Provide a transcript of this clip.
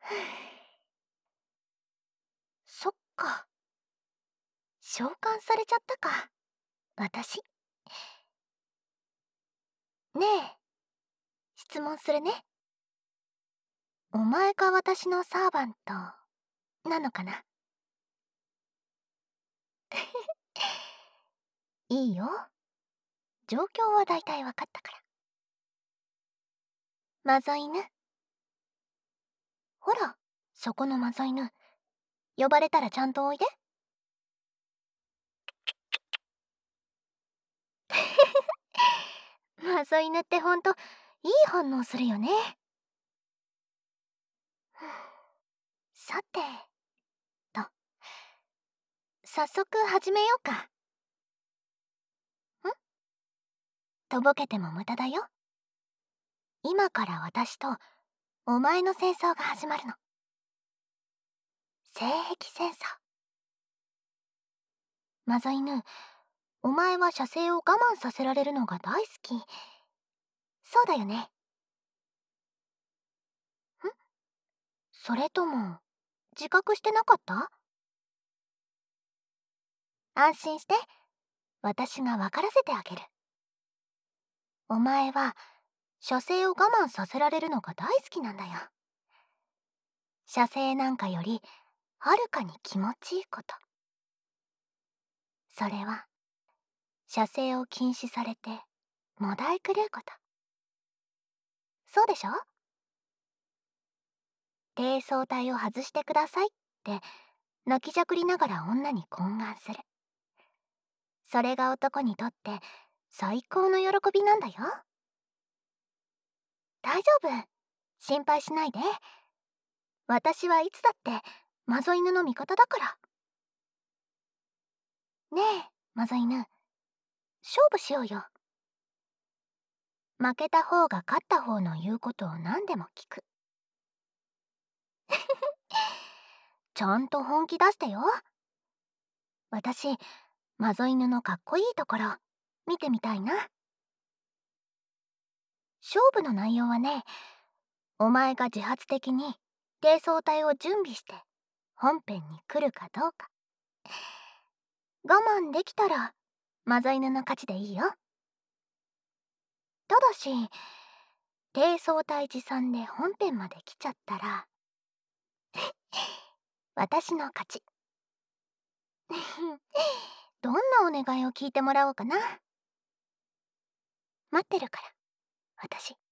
そっか。召喚されちゃったか。私。ねえ、質問するね。お前が私のサーバントなのかな？いいよ。状況はだいたいわかったから。マゾ犬。ほら、そこのマゾ犬。呼ばれたらちゃんとおいで。マゾ犬ってほんと、いい反応するよね。さて、と、早速始めようか。とぼけても無駄だよ。今から私とお前の戦争が始まるの。聖壁戦争。マゾ犬、お前は射精を我慢させられるのが大好き。そうだよね。それとも、自覚してなかった？安心して、私が分からせてあげる。お前は、射精を我慢させられるのが大好きなんだよ。射精なんかより、はるかに気持ちいいこと。それは、射精を禁止されて、もだえ狂うこと。そうでしょ？低層体を外してくださいって、泣きじゃくりながら女に懇願する。それが男にとって最高の喜びなんだよ。大丈夫。心配しないで。私はいつだってマゾ犬の味方だから。ねえ、マゾ犬。勝負しようよ。負けた方が勝った方の言うことを何でも聞く。ちゃんと本気出してよ。私、マゾ犬のかっこいいところ、見てみたいな。勝負の内容はね、お前が自発的に低層体を準備して本編に来るかどうか。我慢できたらマゾ犬の勝ちでいいよ。ただし、低層体持参で本編まで来ちゃったら私の勝ち。どんなお願いを聞いてもらおうかな。待ってるから、私。